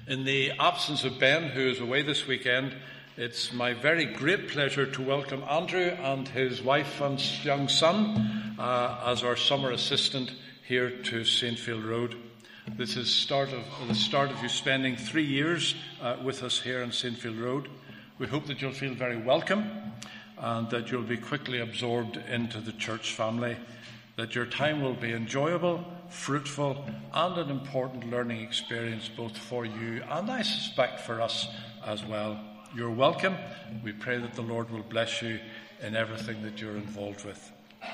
In the absence of Ben, who is away this weekend, it's my very great pleasure to welcome Andrew and his wife and young son as our summer assistant here to Saintfield Road. This is the start of you spending 3 years with us here in Saintfield Road. We hope that you'll feel very welcome and that you'll be quickly absorbed into the church family, that your time will be enjoyable, fruitful, and an important learning experience both for you and I suspect for us as well. You're welcome. We pray that the Lord will bless you in everything that you're involved with.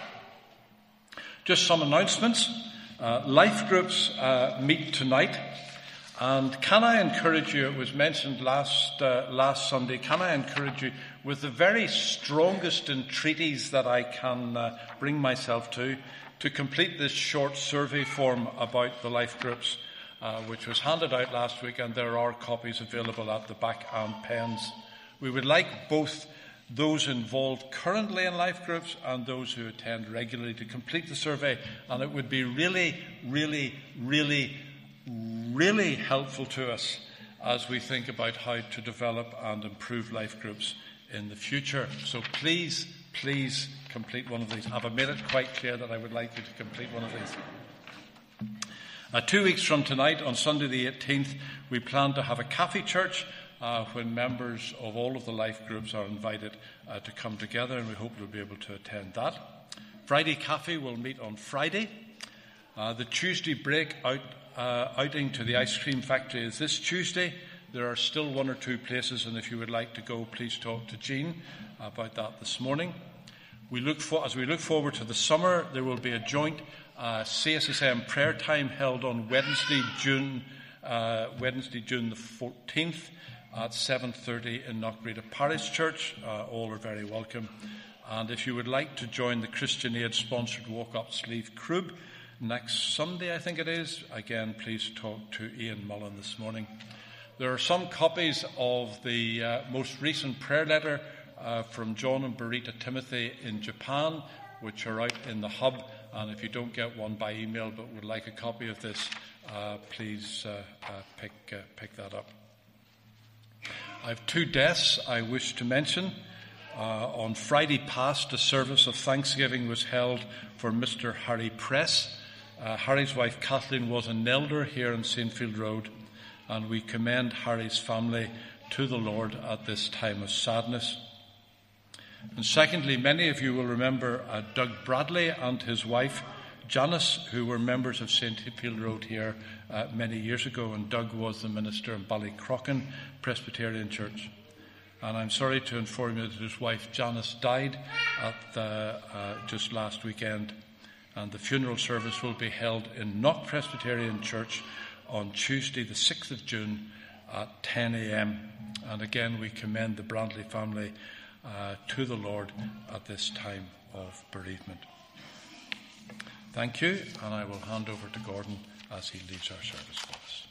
Just some announcements. Life groups meet tonight. And can I encourage you, it was mentioned last Sunday, can I encourage you with the very strongest entreaties that I can bring myself to complete this short survey form about the life groups, which was handed out last week, and there are copies available at the back and pens. We would like both those involved currently in life groups and those who attend regularly to complete the survey, and it would be really, really, really, really helpful to us as we think about how to develop and improve life groups in the future. So please complete one of these. Have I made it quite clear that I would like you to complete one of these? 2 weeks from tonight, on Sunday the 18th, we plan to have a cafe church when members of all of the life groups are invited to come together, and we hope you'll be able to attend that. Friday Cafe will meet on Friday. The Tuesday break outing to the ice cream factory is this Tuesday. There are still 1 or 2 places, and if you would like to go, please talk to Jean about that this morning. As we look forward to the summer, there will be a joint CSSM prayer time held on Wednesday, June the 14th at 7:30 in Knockbreda Parish Church. All are very welcome. And if you would like to join the Christian Aid sponsored Walk Up Sleeve Crib next Sunday, I think it is, again, please talk to Ian Mullen this morning. There are some copies of the most recent prayer letter from John and Berita Timothy in Japan, which are out in the hub. And if you don't get one by email but would like a copy of this, please pick that up. I have 2 deaths I wish to mention. On Friday past, a service of thanksgiving was held for Mr. Harry Press. Harry's wife Kathleen was an elder here in Saintfield Road, and we commend Harry's family to the Lord at this time of sadness. And secondly, many of you will remember Doug Bradley and his wife Janice, who were members of Saintfield Road here many years ago, and Doug was the minister in Ballycrochan Presbyterian Church. And I'm sorry to inform you that his wife Janice died just last weekend, and the funeral service will be held in Knock Presbyterian Church on Tuesday the 6th of June at 10 a.m. And again, we commend the Brantley family to the Lord at this time of bereavement. Thank you, and I will hand over to Gordon as he leads our service for us.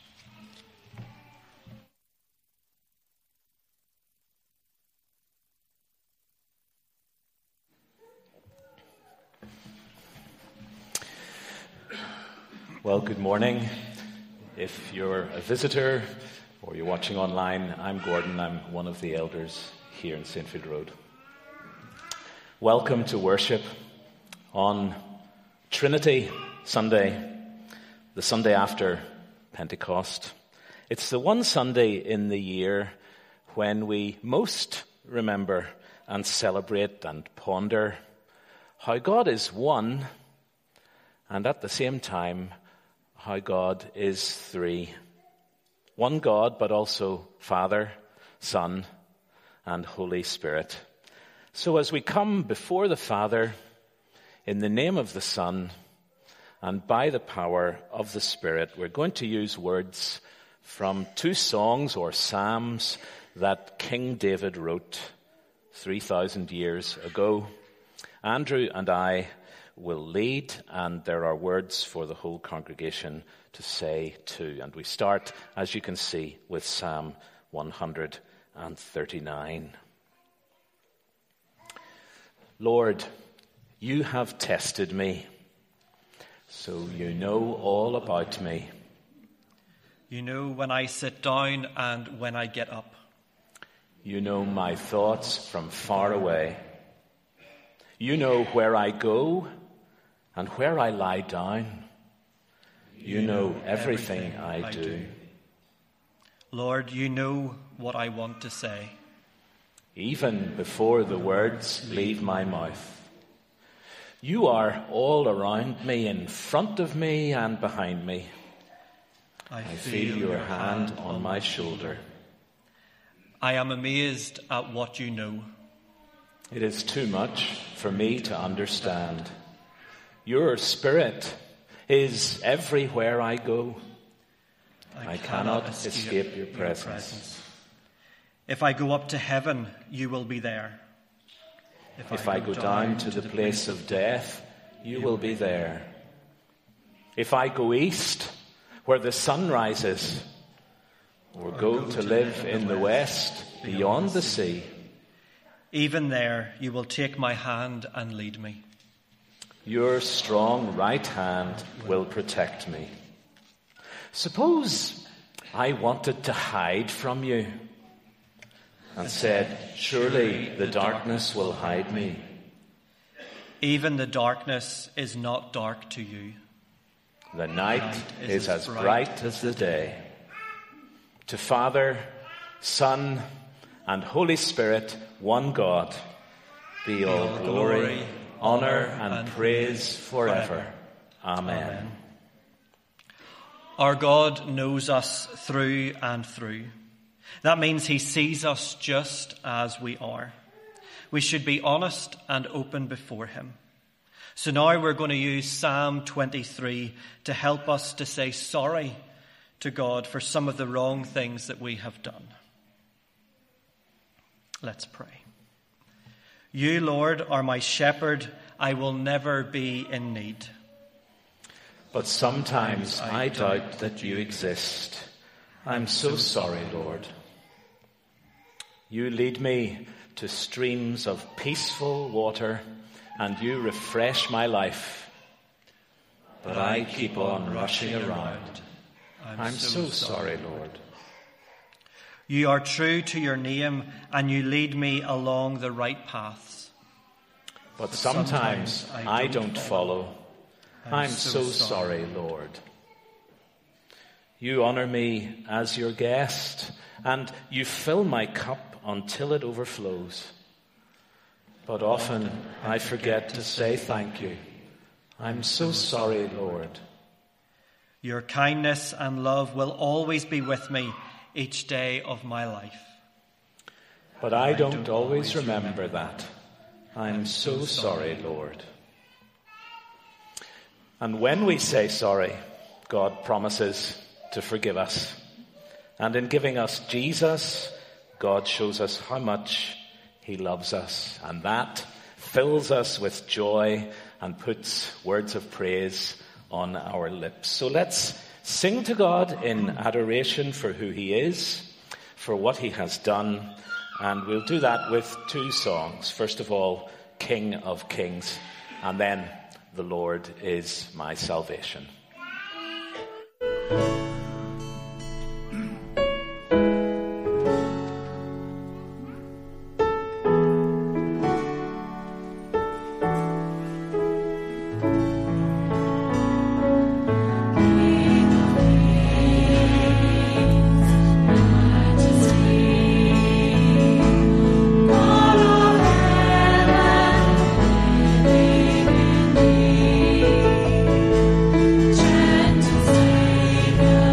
Well, good morning. If you're a visitor or you're watching online, I'm Gordon. I'm one of the elders here in Saintfield Road. Welcome to worship on Trinity Sunday, the Sunday after Pentecost. It's the one Sunday in the year when we most remember and celebrate and ponder how God is one, and at the same time how God is three. One God, but also Father, Son, and Holy Spirit. So as we come before the Father, in the name of the Son, and by the power of the Spirit, we're going to use words from 2 songs or psalms that King David wrote 3,000 years ago. Andrew and I will lead, and there are words for the whole congregation to say too. And we start, as you can see, with Psalm 139. Lord, you have tested me, so you know all about me. You know when I sit down and when I get up. You know my thoughts from far away. You know where I go and where I lie down. You know everything I do. Lord, you know what I want to say. Even before the words leave my mouth. You are all around me, in front of me and behind me. I feel your hand on my shoulder. I am amazed at what you know. It is too much for me to understand. Your Spirit is everywhere I go. I cannot escape your presence. If I go up to heaven, you will be there. If I go down to the place of death, you will be there. If I go east, where the sun rises, or go to live in the west, beyond the sea, even there you will take my hand and lead me. Your strong right hand will protect me. Suppose I wanted to hide from you and said, surely the darkness will hide me. Even the darkness is not dark to you. The night is as bright as the day. To Father, Son, and Holy Spirit, one God, be all glory, honor, and praise forever. Amen. Our God knows us through and through. That means he sees us just as we are. We should be honest and open before him. So now we're going to use Psalm 23 to help us to say sorry to God for some of the wrong things that we have done. Let's pray. You, Lord, are my shepherd. I will never be in need. But sometimes I doubt that you exist. I'm so sorry, Lord. You lead me to streams of peaceful water, and you refresh my life. But I keep on rushing around. I'm so sorry, Lord. You are true to your name, and you lead me along the right paths. But sometimes I don't follow. I'm so sorry, Lord. You honor me as your guest, and you fill my cup until it overflows. But often I forget to say thank you. I'm so sorry, Lord. Your kindness and love will always be with me each day of my life. But I don't always remember that. I'm so sorry, Lord. And when we say sorry, God promises to forgive us. And in giving us Jesus, God shows us how much he loves us. And that fills us with joy and puts words of praise on our lips. So let's sing to God in adoration for who he is, for what he has done. And we'll do that with two songs. First of all, King of Kings, and then The Lord is my salvation. Gentle Savior.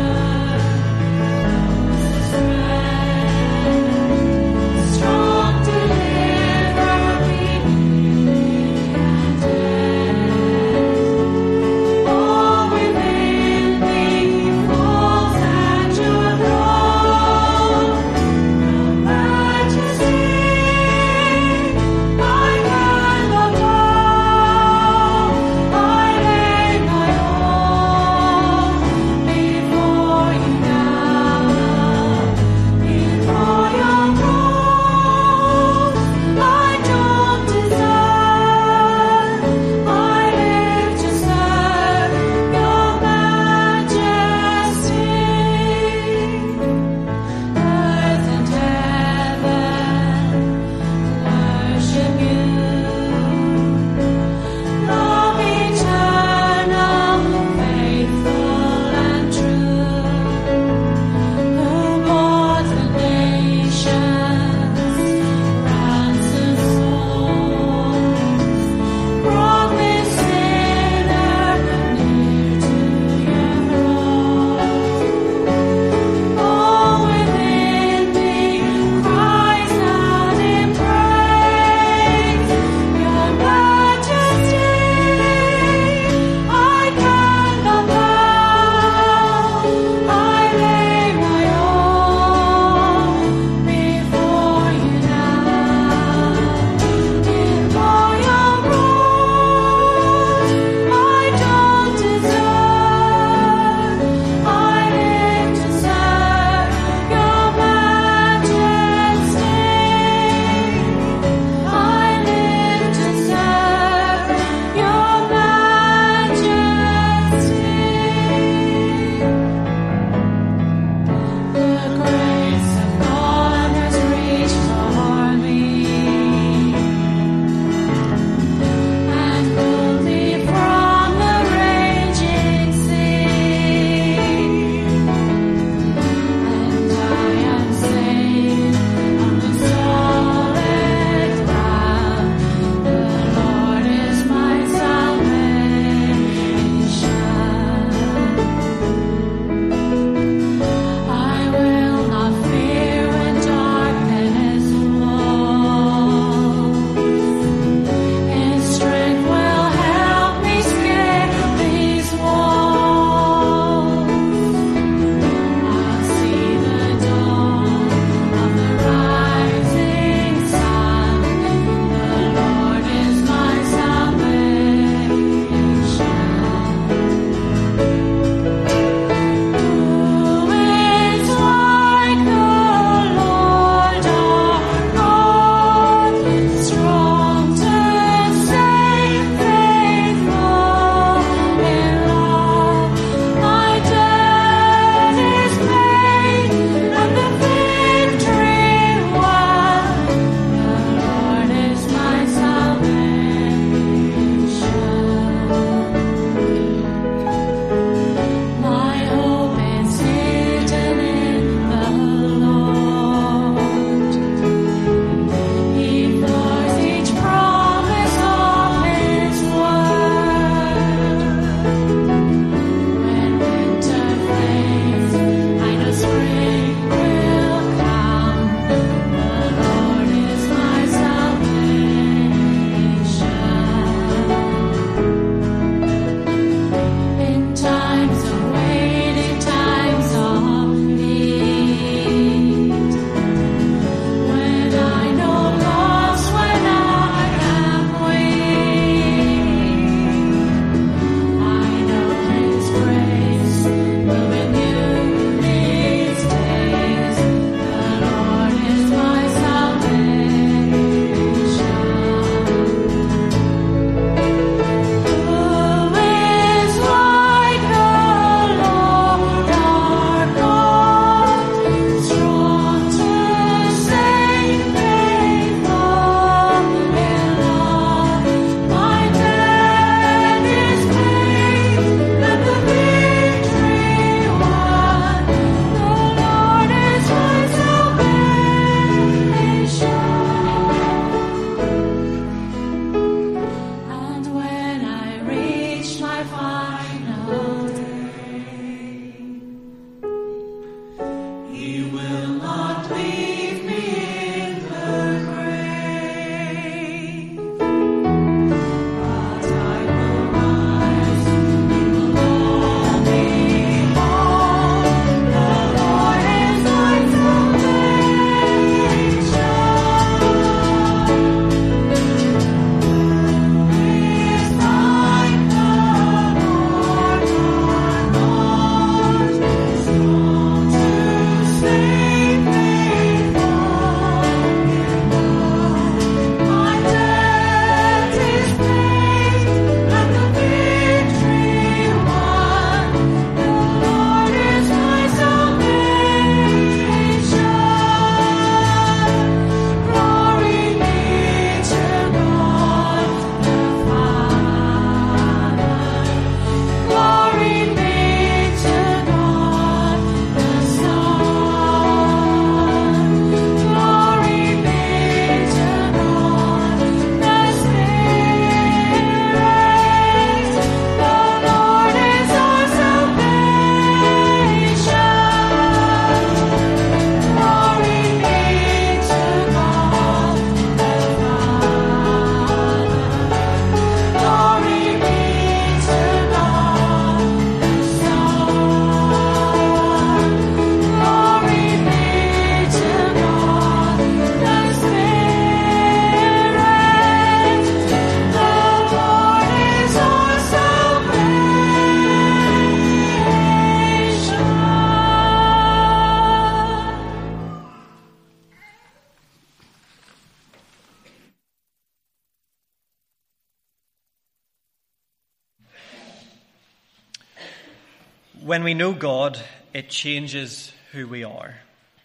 When we know God, it changes who we are.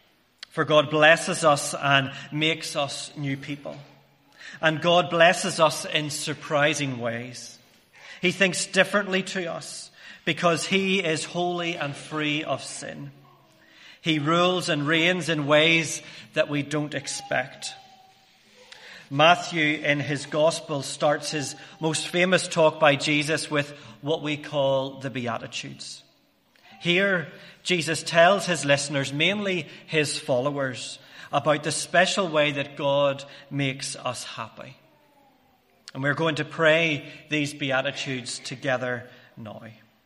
For God blesses us and makes us new people. And God blesses us in surprising ways. He thinks differently to us because He is holy and free of sin. He rules and reigns in ways that we don't expect. Matthew, in his Gospel, starts his most famous talk by Jesus with what we call the Beatitudes. Here, Jesus tells his listeners, mainly his followers, about the special way that God makes us happy. And we're going to pray these Beatitudes together now.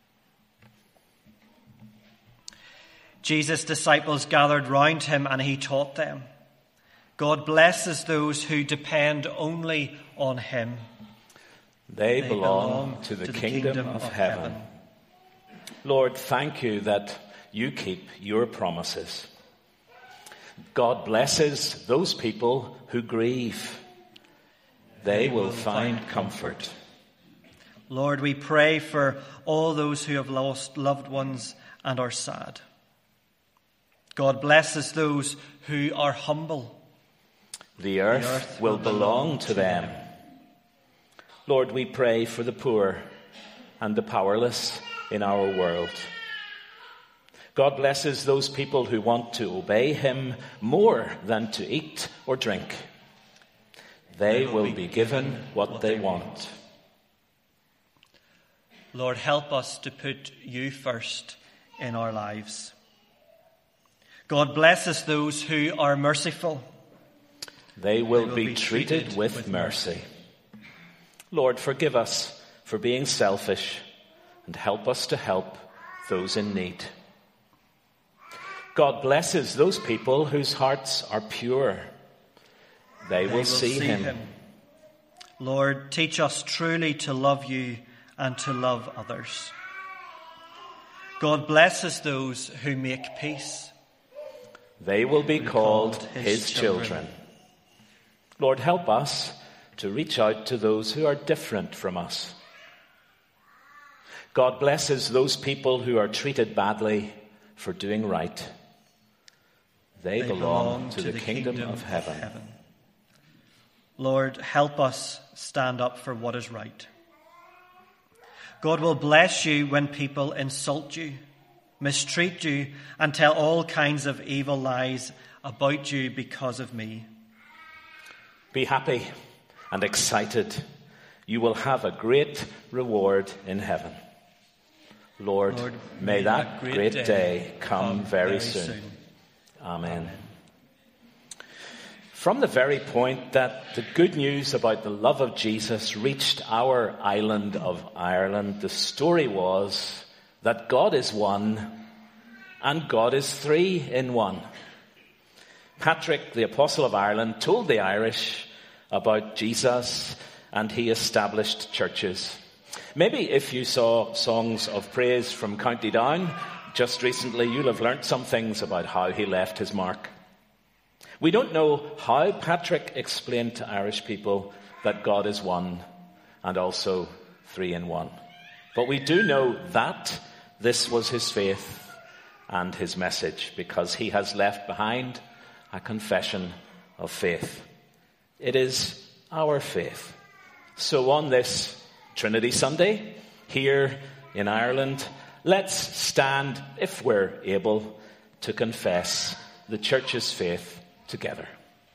Jesus' disciples gathered round him and he taught them. God blesses those who depend only on him. They belong to the kingdom of heaven. Lord, thank you that you keep your promises. God blesses those people who grieve. They will find comfort. Lord, we pray for all those who have lost loved ones and are sad. God blesses those who are humble. The earth will belong to them. Lord, we pray for the poor and the powerless in our world. God blesses those people who want to obey him more than to eat or drink. They will be given what they want. Lord, help us to put you first in our lives. God blesses those who are merciful. They will be treated with mercy. Lord, forgive us for being selfish and help us to help those in need. God blesses those people whose hearts are pure. They will see him. Lord, teach us truly to love you and to love others. God blesses those who make peace. They will be called his children. Lord, help us to reach out to those who are different from us. God blesses those people who are treated badly for doing right. They belong to the kingdom of heaven. Lord, help us stand up for what is right. God will bless you when people insult you, mistreat you, and tell all kinds of evil lies about you because of me. Be happy and excited. You will have a great reward in heaven. Lord, may that great day come very soon. Amen. From the very point that the good news about the love of Jesus reached our island of Ireland, the story was that God is one and God is three in one. Patrick, the Apostle of Ireland, told the Irish about Jesus and he established churches. Maybe if you saw songs of praise from County Down just recently, you'll have learnt some things about how he left his mark. We don't know how Patrick explained to Irish people that God is one and also three in one. But we do know that this was his faith and his message, because he has left behind a confession of faith. It is our faith. So on this Trinity Sunday, here in Ireland, let's stand, if we're able, to confess the Church's faith together.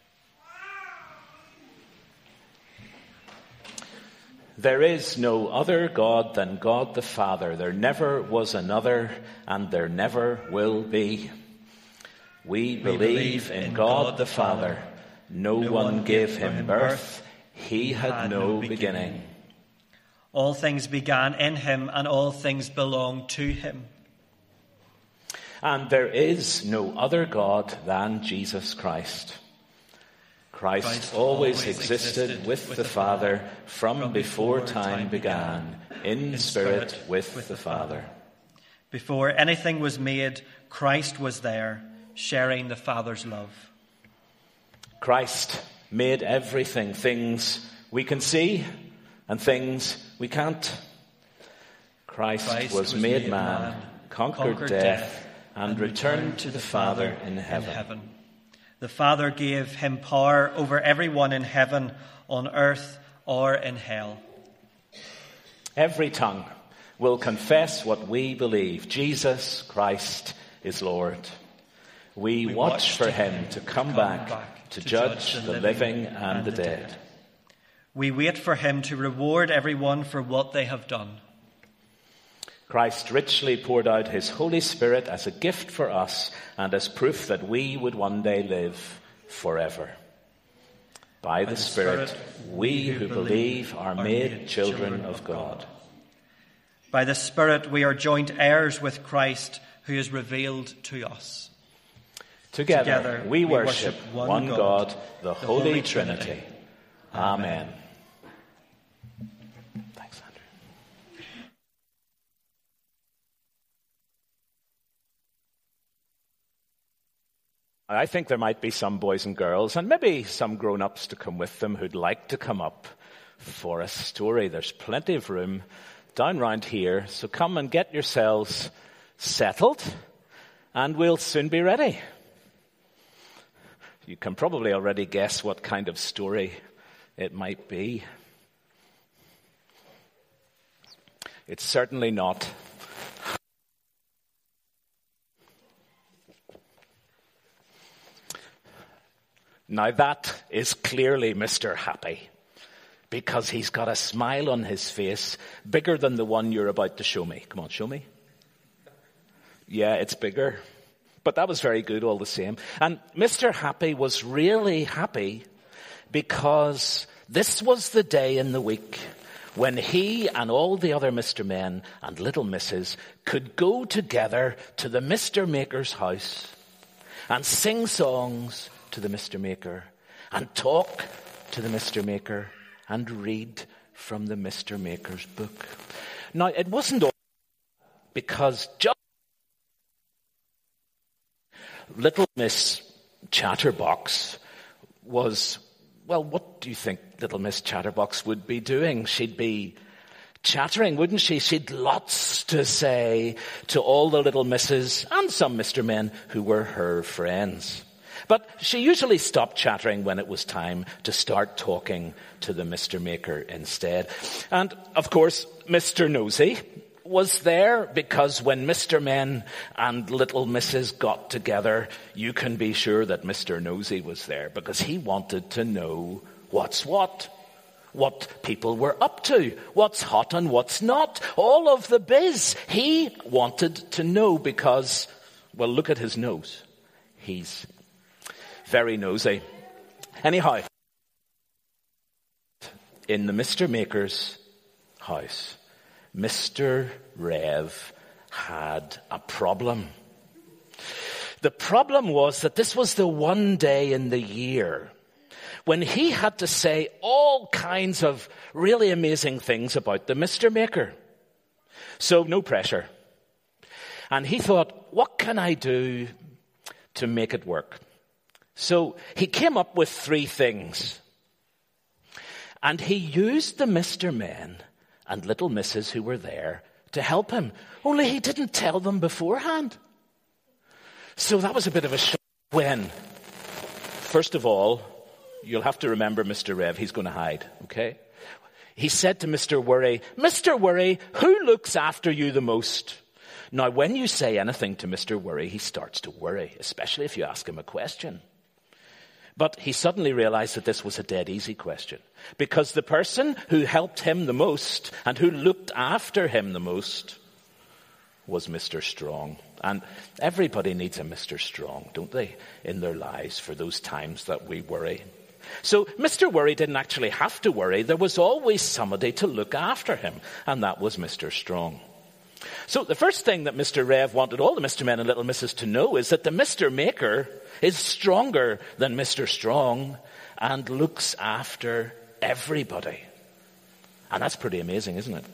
There is no other God than God the Father. There never was another, and there never will be. We believe in God the Father. No one gave him birth. He had no beginning. All things began in him, and all things belong to him. And there is no other God than Jesus Christ. Christ always existed with the Father from before time began, in spirit with the Father. Before anything was made, Christ was there, sharing the Father's love. Christ made everything, things we can see and things we can't. Christ was made man, conquered death, and returned to the Father in heaven. The Father gave him power over everyone in heaven, on earth, or in hell. Every tongue will confess what we believe. Jesus Christ is Lord. We watch for him to come back to judge the living and the dead. We wait for him to reward everyone for what they have done. Christ richly poured out his Holy Spirit as a gift for us and as proof that we would one day live forever. By the Spirit, we who believe are made children of God. By the Spirit, we are joint heirs with Christ, who is revealed to us. Together we worship one God, the Holy Trinity. Amen. Thanks, Andrew. I think there might be some boys and girls, and maybe some grown-ups to come with them, who'd like to come up for a story. There's plenty of room down round here, so come and get yourselves settled, and we'll soon be ready. You can probably already guess what kind of story it might be. It's certainly not. Now that is clearly Mr. Happy, because he's got a smile on his face bigger than the one you're about to show me. Come on, show me. Yeah, it's bigger. But that was very good all the same. And Mr. Happy was really happy because this was the day in the week when he and all the other Mr. Men and little misses could go together to the Mr. Maker's house and sing songs to the Mr. Maker and talk to the Mr. Maker and read from the Mr. Maker's book. Now, it wasn't all because just Little Miss Chatterbox was, well, what do you think Little Miss Chatterbox would be doing? She'd be chattering, wouldn't she? She'd lots to say to all the little misses and some Mr. Men who were her friends. But she usually stopped chattering when it was time to start talking to the Mr. Maker instead. And, of course, Mr. Nosey was there, because when Mr. Men and little misses got together, you can be sure that Mr. Nosey was there, because he wanted to know what's what people were up to, what's hot and what's not, all of the biz. He wanted to know because, well, look at his nose. He's very nosy. Anyhow, in the Mr. Maker's house, Mr. Rev had a problem. The problem was that this was the one day in the year when he had to say all kinds of really amazing things about the Mr. Maker. So no pressure. And he thought, what can I do to make it work? So he came up with 3 things. And he used the Mr. Men and little misses who were there to help him. Only he didn't tell them beforehand. So that was a bit of a shock when, first of all, you'll have to remember Mr. Rev, he's going to hide, okay? He said to Mr. Worry, Mr. Worry, who looks after you the most? Now, when you say anything to Mr. Worry, he starts to worry, especially if you ask him a question. But he suddenly realized that this was a dead easy question, because the person who helped him the most and who looked after him the most was Mr. Strong. And everybody needs a Mr. Strong, don't they, in their lives for those times that we worry. So Mr. Worry didn't actually have to worry. There was always somebody to look after him, and that was Mr. Strong. So the first thing that Mr. Rev wanted all the Mr. Men and little misses to know is that the Mr. Maker is stronger than Mr. Strong and looks after everybody. And that's pretty amazing, isn't it?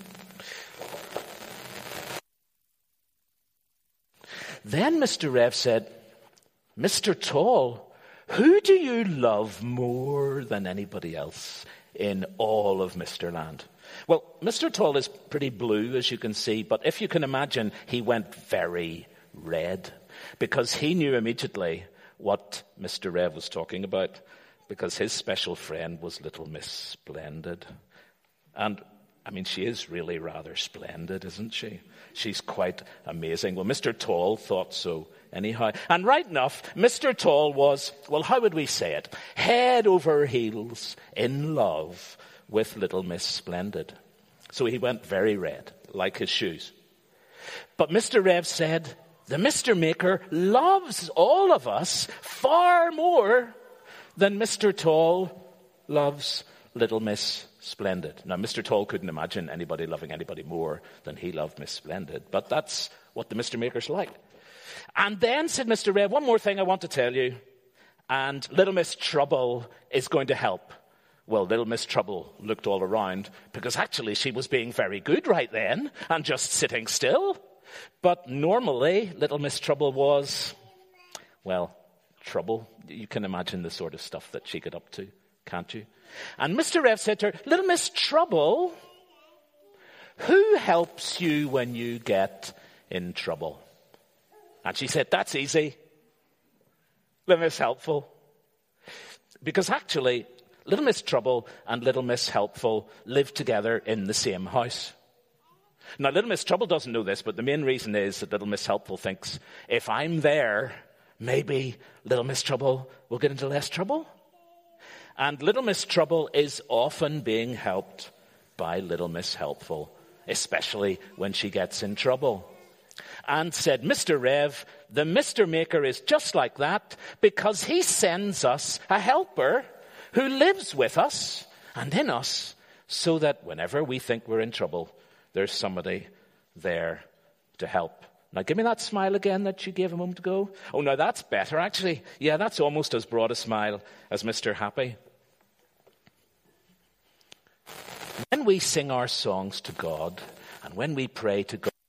Then Mr. Rev said, Mr. Tall, who do you love more than anybody else in all of Mr. Land? Well, Mr. Tall is pretty blue, as you can see, but if you can imagine, he went very red because he knew immediately what Mr. Rev was talking about, because his special friend was Little Miss Splendid. And I mean, she is really rather splendid, isn't she? She's quite amazing. Well, Mr. Tall thought so anyhow. And right enough, Mr. Tall was, well, how would we say it? Head over heels in love with Little Miss Splendid. So he went very red, like his shoes. But Mr. Rev said, the Mr. Maker loves all of us far more than Mr. Tall loves Little Miss Splendid. Now, Mr. Tall couldn't imagine anybody loving anybody more than he loved Miss Splendid, but that's what the Mr. Maker's like. And then said Mr. Rev, one more thing I want to tell you, and Little Miss Trouble is going to help. Well, Little Miss Trouble looked all around, because actually she was being very good right then and just sitting still. But normally, Little Miss Trouble was, well, trouble. You can imagine the sort of stuff that she got up to, can't you? And Mr. Rev said to her, Little Miss Trouble, who helps you when you get in trouble? And she said, that's easy. Little Miss Helpful. Because actually, Little Miss Trouble and Little Miss Helpful live together in the same house. Now, Little Miss Trouble doesn't know this, but the main reason is that Little Miss Helpful thinks, if I'm there, maybe Little Miss Trouble will get into less trouble. And Little Miss Trouble is often being helped by Little Miss Helpful, especially when she gets in trouble. And said, Mr. Rev, the Mr. Maker is just like that because he sends us a helper who lives with us and in us so that whenever we think we're in trouble, there's somebody there to help. Now, give me that smile again that you gave a moment ago. Oh, no, that's better, actually. Yeah, that's almost as broad a smile as Mr. Happy. When we sing our songs to God and when we pray to God,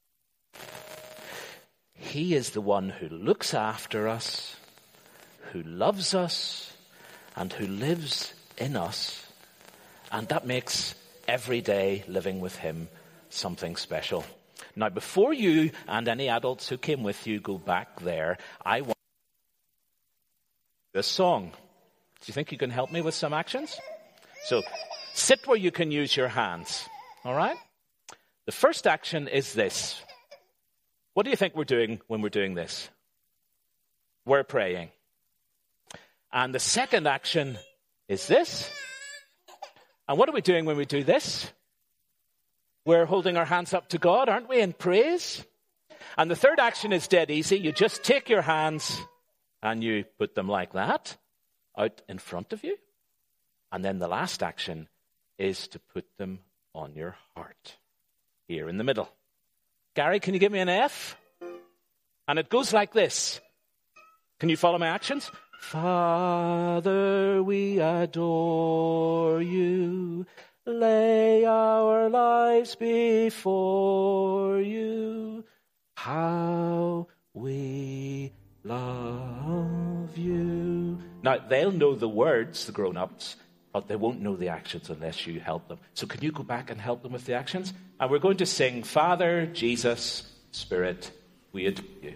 He is the one who looks after us, who loves us, and who lives in us. And that makes every day living with Him something special. Now, before you and any adults who came with you go back there, I want this song. Do you think you can help me with some actions? So, sit where you can use your hands. All right? The first action is this. What do you think we're doing when we're doing this? We're praying. And the second action is this. And what are we doing when we do this? We're holding our hands up to God, aren't we, in praise? And the third action is dead easy. You just take your hands and you put them like that out in front of you. And then the last action is to put them on your heart, here in the middle. Gary, can you give me an F? And it goes like this. Can you follow my actions? Father, we adore you. Lay our lives before you. How we love you. Now, they'll know the words, the grown-ups, but they won't know the actions unless you help them. So can you go back and help them with the actions? And we're going to sing, Father, Jesus, Spirit, we adore you.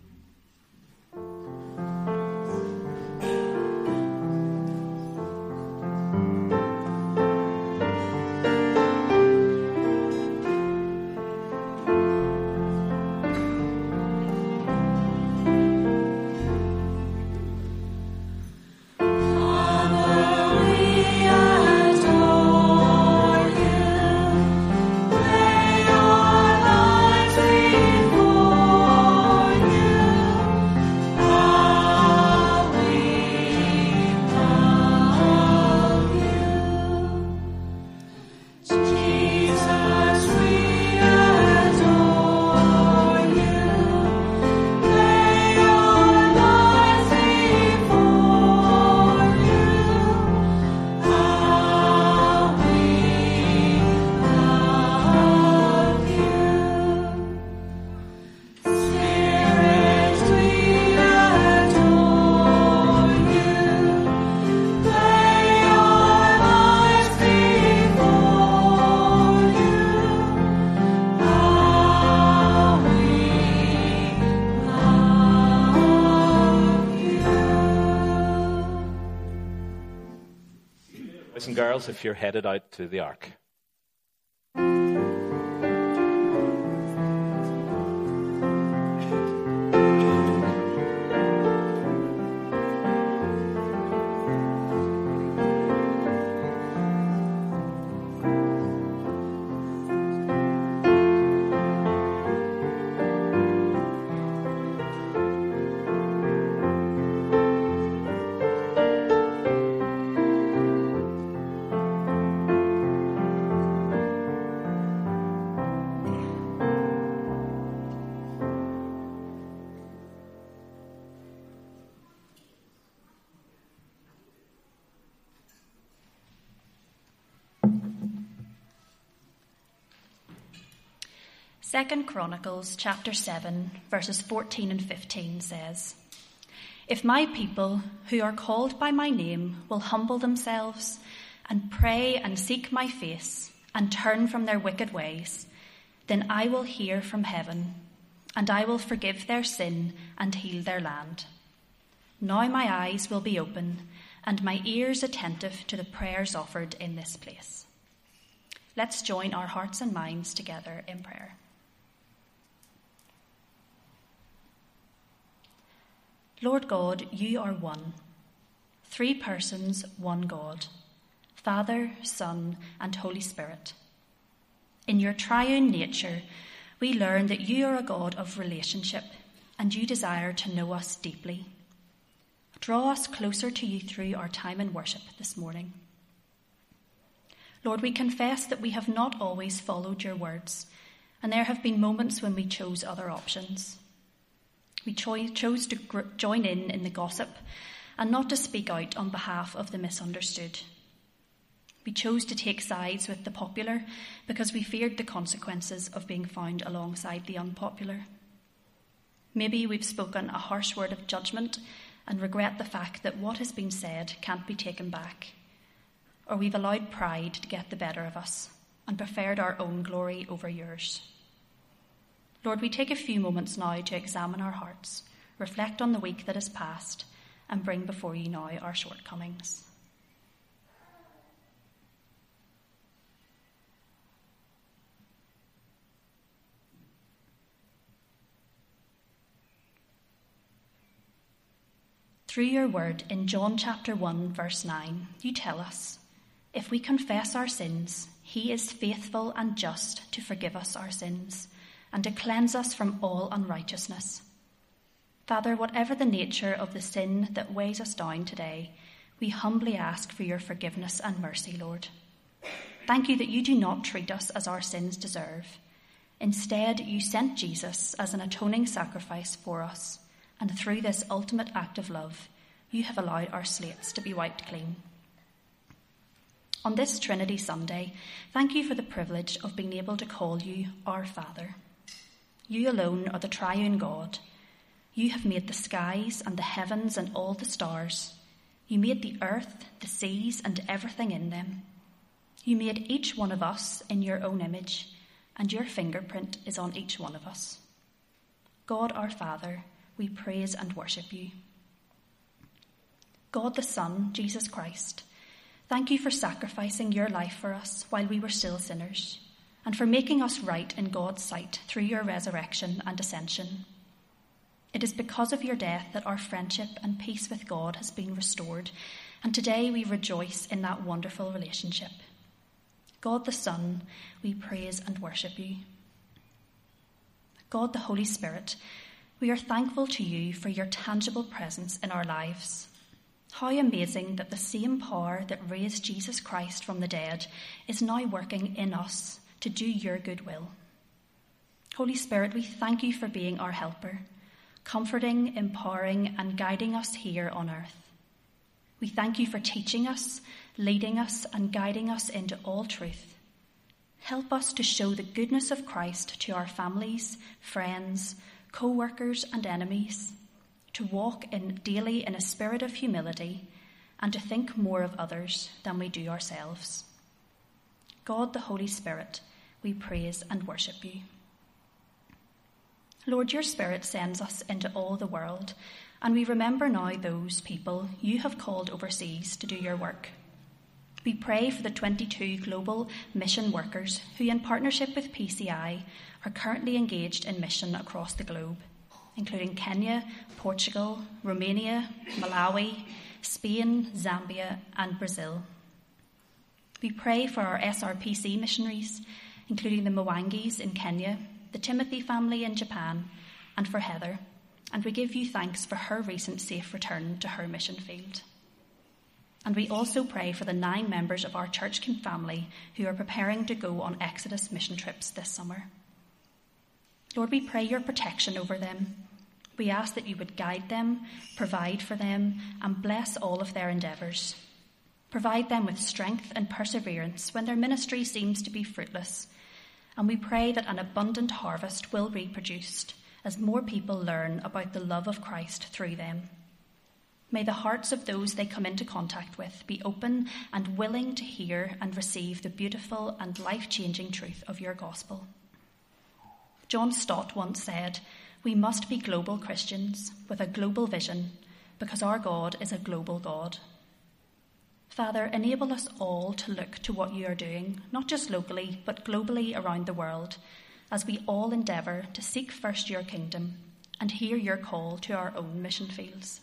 Boys and girls, if you're headed out to the Ark. Second Chronicles chapter 7, verses 14 and 15 says, "If my people who are called by my name will humble themselves and pray and seek my face and turn from their wicked ways, then I will hear from heaven and I will forgive their sin and heal their land. Now my eyes will be open and my ears attentive to the prayers offered in this place." Let's join our hearts and minds together in prayer. Lord God, you are one. 3 persons, one God, Father, Son, and Holy Spirit. In your triune nature, we learn that you are a God of relationship and you desire to know us deeply. Draw us closer to you through our time in worship this morning. Lord, we confess that we have not always followed your words, and there have been moments when we chose other options. We chose to join in the gossip and not to speak out on behalf of the misunderstood. We chose to take sides with the popular because we feared the consequences of being found alongside the unpopular. Maybe we've spoken a harsh word of judgment and regret the fact that what has been said can't be taken back. Or we've allowed pride to get the better of us and preferred our own glory over yours. Lord, we take a few moments now to examine our hearts, reflect on the week that has passed, and bring before you now our shortcomings. Through your word in John chapter 1, verse 9, you tell us, if we confess our sins, he is faithful and just to forgive us our sins and to cleanse us from all unrighteousness. Father, whatever the nature of the sin that weighs us down today, we humbly ask for your forgiveness and mercy, Lord. Thank you that you do not treat us as our sins deserve. Instead, you sent Jesus as an atoning sacrifice for us, and through this ultimate act of love, you have allowed our slates to be wiped clean. On this Trinity Sunday, thank you for the privilege of being able to call you our Father. You alone are the triune God. You have made the skies and the heavens and all the stars. You made the earth, the seas, and everything in them. You made each one of us in your own image, and your fingerprint is on each one of us. God our Father, we praise and worship you. God the Son, Jesus Christ, thank you for sacrificing your life for us while we were still sinners, and for making us right in God's sight through your resurrection and ascension. It is because of your death that our friendship and peace with God has been restored, and today we rejoice in that wonderful relationship. God the Son, we praise and worship you. God the Holy Spirit, we are thankful to you for your tangible presence in our lives. How amazing that the same power that raised Jesus Christ from the dead is now working in us to do your good will. Holy Spirit, we thank you for being our helper, comforting, empowering, and guiding us here on earth. We thank you for teaching us, leading us, and guiding us into all truth. Help us to show the goodness of Christ to our families, friends, co-workers, and enemies, to walk daily in a spirit of humility, and to think more of others than we do ourselves. God the Holy Spirit, we praise and worship you. Lord, your Spirit sends us into all the world, and we remember now those people you have called overseas to do your work. We pray for the 22 global mission workers who, in partnership with PCI, are currently engaged in mission across the globe, including Kenya, Portugal, Romania, Malawi, Spain, Zambia, and Brazil. We pray for our SRPC missionaries, including the Mwangis in Kenya, the Timothy family in Japan, and for Heather, and we give you thanks for her recent safe return to her mission field. And we also pray for the 9 members of our church family who are preparing to go on Exodus mission trips this summer. Lord, we pray your protection over them. We ask that you would guide them, provide for them, and bless all of their endeavours. Provide them with strength and perseverance when their ministry seems to be fruitless. And we pray that an abundant harvest will be produced as more people learn about the love of Christ through them. May the hearts of those they come into contact with be open and willing to hear and receive the beautiful and life-changing truth of your gospel. John Stott once said, "We must be global Christians with a global vision because our God is a global God." Father, enable us all to look to what you are doing, not just locally, but globally around the world, as we all endeavour to seek first your kingdom and hear your call to our own mission fields.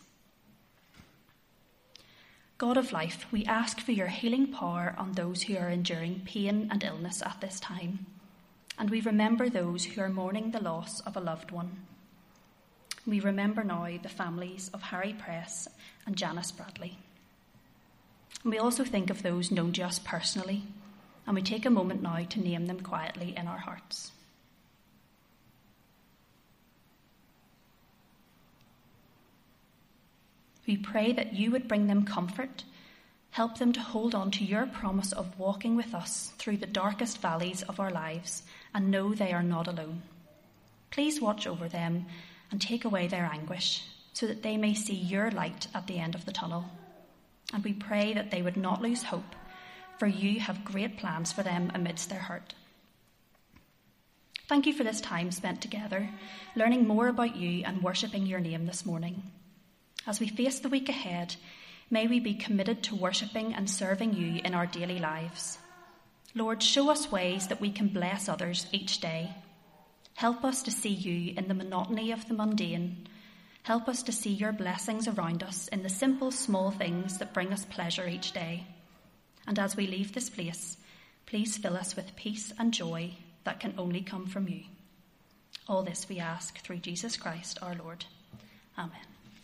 God of life, we ask for your healing power on those who are enduring pain and illness at this time, and we remember those who are mourning the loss of a loved one. We remember now the families of Harry Press and Janice Bradley. And we also think of those known to us personally, and we take a moment now to name them quietly in our hearts. We pray that you would bring them comfort, help them to hold on to your promise of walking with us through the darkest valleys of our lives and know they are not alone. Please watch over them and take away their anguish so that they may see your light at the end of the tunnel. And we pray that they would not lose hope, for you have great plans for them amidst their hurt. Thank you for this time spent together, learning more about you and worshipping your name this morning. As we face the week ahead, may we be committed to worshipping and serving you in our daily lives. Lord, show us ways that we can bless others each day. Help us to see you in the monotony of the mundane. Help us to see your blessings around us in the simple, small things that bring us pleasure each day. And as we leave this place, please fill us with peace and joy that can only come from you. All this we ask through Jesus Christ our Lord. Amen.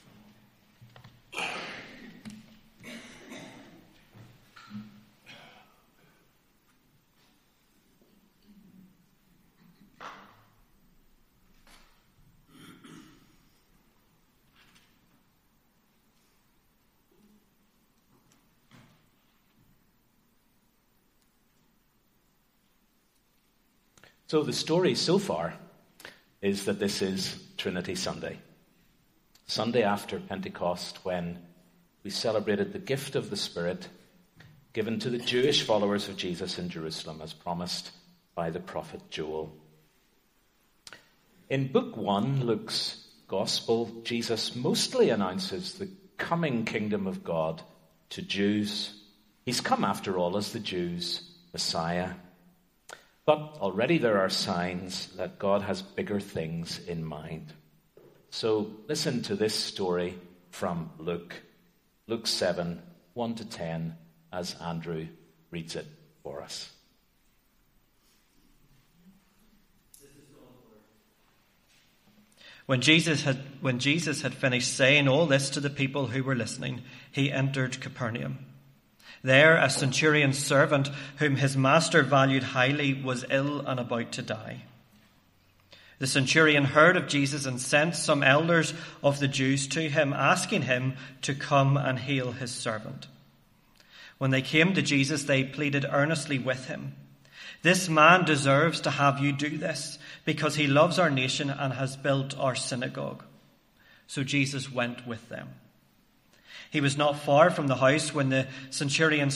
So the story so far is that this is Trinity Sunday. Sunday after Pentecost, when we celebrated the gift of the Spirit given to the Jewish followers of Jesus in Jerusalem as promised by the prophet Joel. In Book 1, Luke's Gospel, Jesus mostly announces the coming kingdom of God to Jews. He's come, after all, as the Jews' Messiah. But already there are signs that God has bigger things in mind. So listen to this story from Luke. Luke 7, 1-10, as Andrew reads it for us. When Jesus had finished saying all this to the people who were listening, he entered Capernaum. There, a centurion's servant, whom his master valued highly, was ill and about to die. The centurion heard of Jesus and sent some elders of the Jews to him, asking him to come and heal his servant. When they came to Jesus, they pleaded earnestly with him, "This man deserves to have you do this, because he loves our nation and has built our synagogue." So Jesus went with them. He was not far from the house when the centurion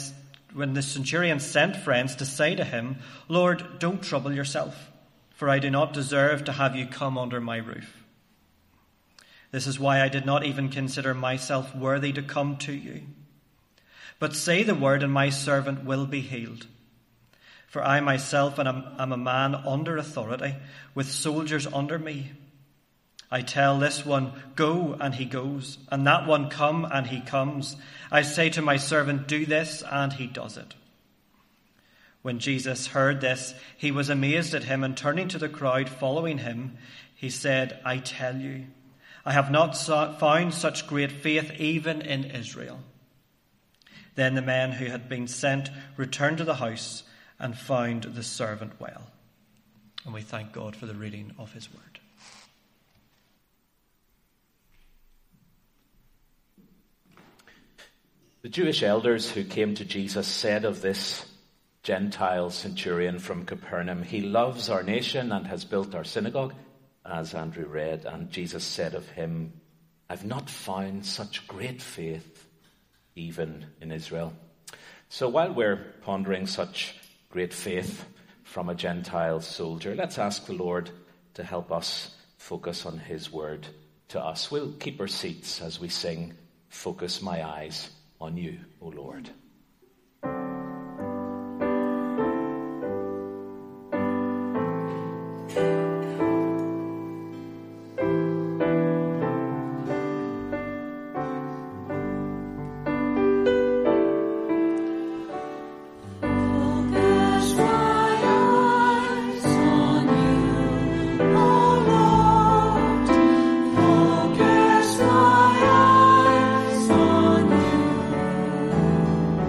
sent friends to say to him, "Lord, don't trouble yourself, for I do not deserve to have you come under my roof. This is why I did not even consider myself worthy to come to you. But say the word, and my servant will be healed. For I myself am a man under authority, with soldiers under me. I tell this one, 'Go,' and he goes, and that one, 'Come,' and he comes. I say to my servant, 'Do this,' and he does it." When Jesus heard this, he was amazed at him, and turning to the crowd following him, he said, "I tell you, I have not found such great faith even in Israel." Then the men who had been sent returned to the house and found the servant well. And we thank God for the reading of his word. The Jewish elders who came to Jesus said of this Gentile centurion from Capernaum, "He loves our nation and has built our synagogue," as Andrew read. And Jesus said of him, "I've not found such great faith even in Israel." So while we're pondering such great faith from a Gentile soldier, let's ask the Lord to help us focus on his word to us. We'll keep our seats as we sing, "Focus My Eyes on You, O Lord." On you.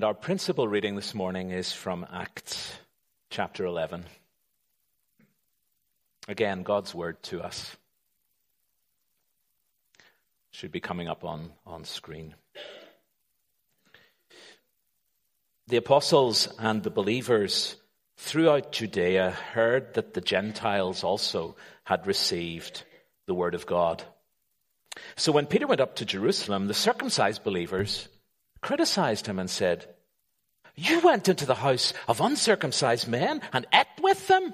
our principal reading this morning is from Acts chapter 11. Again, God's word to us. Should be coming up on screen. The apostles and the believers throughout Judea heard that the Gentiles also had received the word of God. So when Peter went up to Jerusalem, the circumcised believers criticized him and said, "You went into the house of uncircumcised men and ate with them."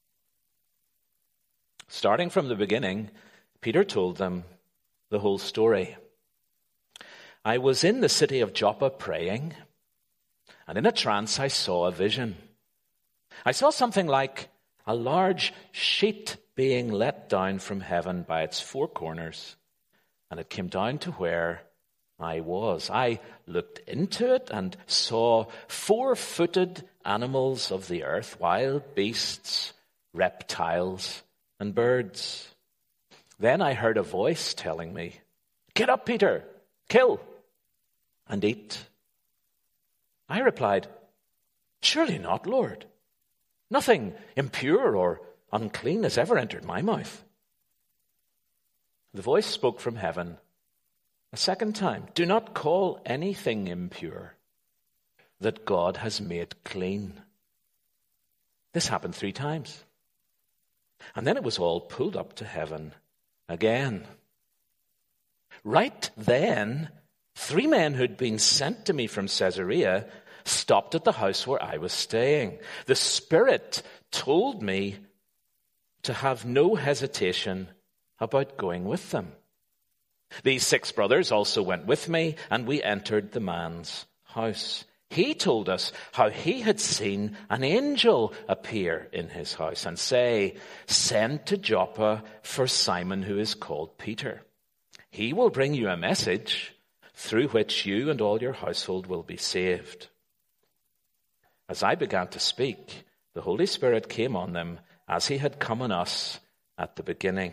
Starting from the beginning, Peter told them the whole story. "I was in the city of Joppa praying, and in a trance I saw a vision. I saw something like a large sheet being let down from heaven by its four corners, and it came down to where I was. I looked into it and saw 4-footed animals of the earth, wild beasts, reptiles, and birds. Then I heard a voice telling me, 'Get up, Peter, kill and eat.' I replied, 'Surely not, Lord. Nothing impure or unclean has ever entered my mouth.' The voice spoke from heaven a second time, 'Do not call anything impure that God has made clean.' This happened 3 times. And then it was all pulled up to heaven again. Right then, 3 men who'd been sent to me from Caesarea stopped at the house where I was staying. The Spirit told me to have no hesitation about going with them. These 6 brothers also went with me, and we entered the man's house. He told us how he had seen an angel appear in his house and say, 'Send to Joppa for Simon, who is called Peter. He will bring you a message through which you and all your household will be saved.' As I began to speak, the Holy Spirit came on them as he had come on us at the beginning.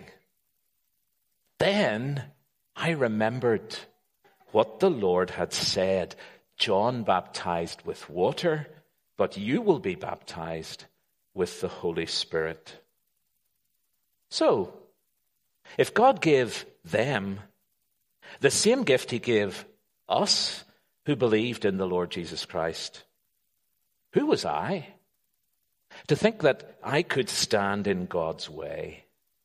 Then I remembered what the Lord had said, 'John baptized with water, but you will be baptized with the Holy Spirit.' So, if God gave them the same gift he gave us who believed in the Lord Jesus Christ, who was I to think that I could stand in God's way?"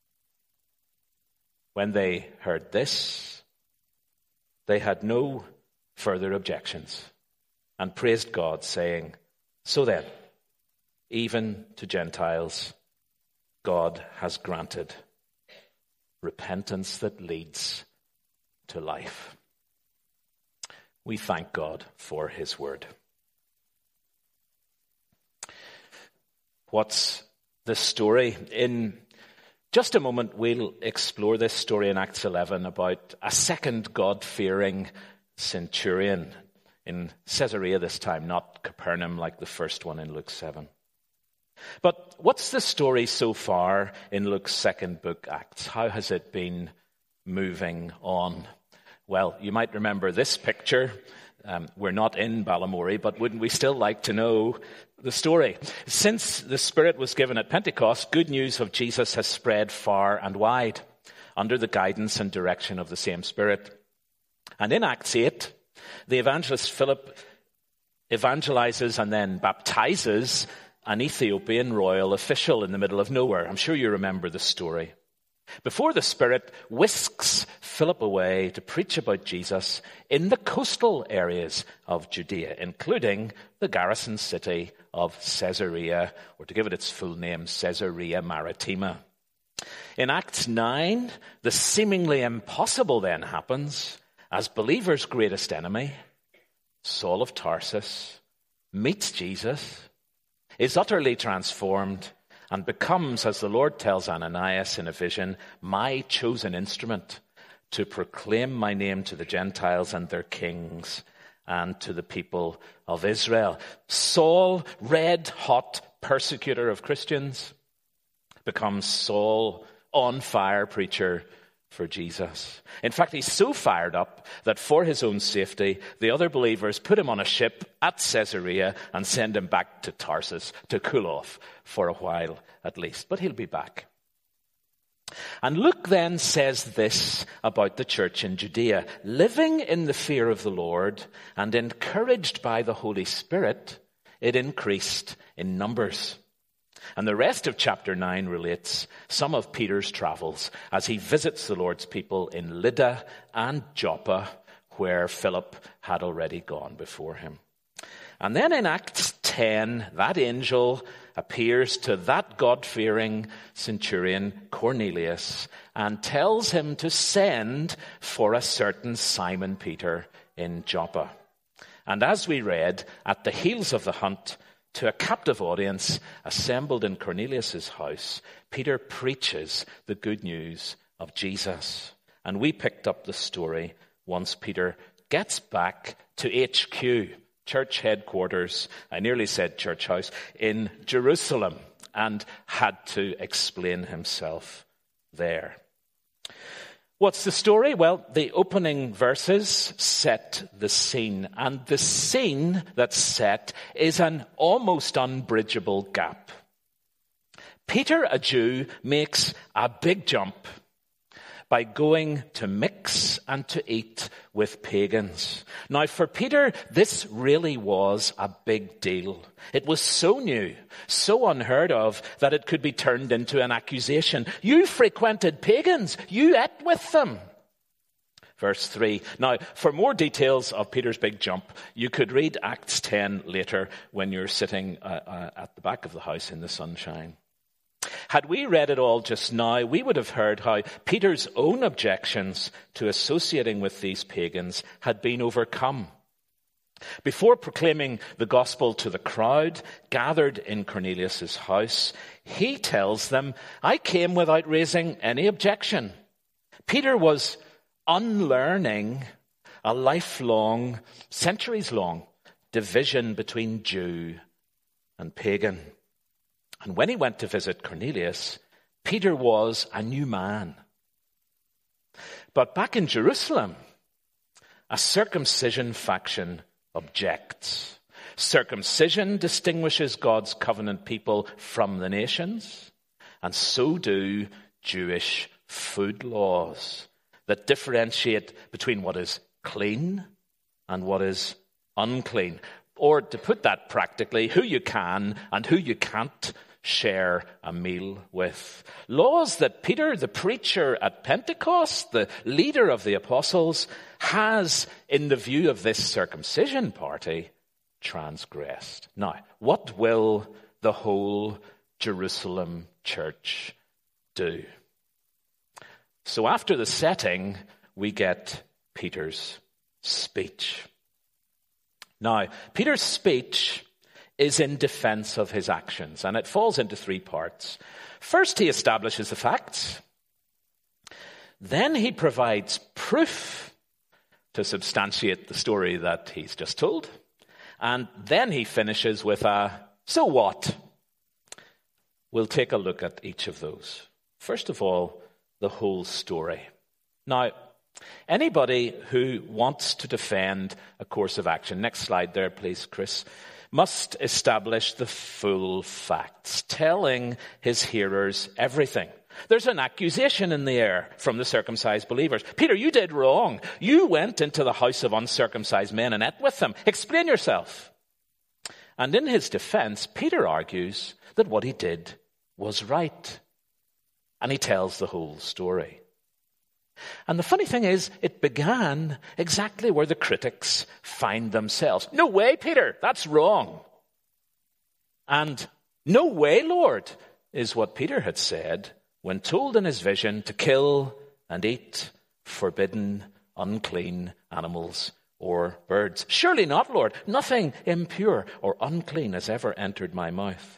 When they heard this, they had no further objections and praised God, saying, "So then, even to Gentiles, God has granted repentance that leads to life." We thank God for his word. What's the story? In just a moment, we'll explore this story in Acts 11 about a second God-fearing centurion in Caesarea this time, not Capernaum like the first one in Luke 7. But what's the story so far in Luke's second book, Acts? How has it been moving on? Well, you might remember this picture. We're not in Balamory, but wouldn't we still like to know the story? Since the Spirit was given at Pentecost, good news of Jesus has spread far and wide under the guidance and direction of the same Spirit. And in Acts 8, the evangelist Philip evangelizes and then baptizes an Ethiopian royal official in the middle of nowhere. I'm sure you remember the story. Before the Spirit whisks Philip away to preach about Jesus in the coastal areas of Judea, including the garrison city of Caesarea, or to give it its full name, Caesarea Maritima. In Acts 9, the seemingly impossible then happens as believers' greatest enemy, Saul of Tarsus, meets Jesus, is utterly transformed, and becomes, as the Lord tells Ananias in a vision, my chosen instrument to proclaim my name to the Gentiles and their kings and to the people of Israel. Saul, red-hot persecutor of Christians, becomes Saul, on-fire preacher for Jesus. In fact, he's so fired up that for his own safety, the other believers put him on a ship at Caesarea and send him back to Tarsus to cool off for a while at least. But he'll be back. And Luke then says this about the church in Judea. Living in the fear of the Lord and encouraged by the Holy Spirit, it increased in numbers. And the rest of chapter 9 relates some of Peter's travels as he visits the Lord's people in Lydda and Joppa, where Philip had already gone before him. And then in Acts 10, that angel appears to that God-fearing centurion Cornelius and tells him to send for a certain Simon Peter in Joppa. And as we read, at the heels of the hunt, to a captive audience assembled in Cornelius' house, Peter preaches the good news of Jesus. And we picked up the story once Peter gets back to HQ, church headquarters, I nearly said church house, in Jerusalem, and had to explain himself there. What's the story? Well, the opening verses set the scene, and the scene that's set is an almost unbridgeable gap. Peter, a Jew, makes a big jump by going to mix and to eat with pagans. Now, for Peter, this really was a big deal. It was so new, so unheard of, that it could be turned into an accusation. You frequented pagans. You ate with them. Verse 3. Now, for more details of Peter's big jump, you could read Acts 10 later when you're sitting at the back of the house in the sunshine. Had we read it all just now, we would have heard how Peter's own objections to associating with these pagans had been overcome. Before proclaiming the gospel to the crowd gathered in Cornelius' house, he tells them, I came without raising any objection. Peter was unlearning a lifelong, centuries-long division between Jew and pagan. And when he went to visit Cornelius, Peter was a new man. But back in Jerusalem, a circumcision faction objects. Circumcision distinguishes God's covenant people from the nations, and so do Jewish food laws that differentiate between what is clean and what is unclean. Or to put that practically, who you can and who you can't share a meal with. Laws that Peter, the preacher at Pentecost, the leader of the apostles, has, in the view of this circumcision party, transgressed. Now, what will the whole Jerusalem church do? So after the setting, we get Peter's speech. Now, Peter's speech is in defense of his actions, and it falls into three parts. First, he establishes the facts. Then he provides proof to substantiate the story that he's just told. And then he finishes with a, so what? We'll take a look at each of those. First of all, the whole story. Now, anybody who wants to defend a course of action, next slide there, please, Chris, must establish the full facts, telling his hearers everything. There's an accusation in the air from the circumcised believers. Peter, you did wrong. You went into the house of uncircumcised men and ate with them. Explain yourself. And in his defense, Peter argues that what he did was right. And he tells the whole story. And the funny thing is, it began exactly where the critics find themselves. No way, Peter, that's wrong. And no way, Lord, is what Peter had said when told in his vision to kill and eat forbidden, unclean animals or birds. Surely not, Lord. Nothing impure or unclean has ever entered my mouth.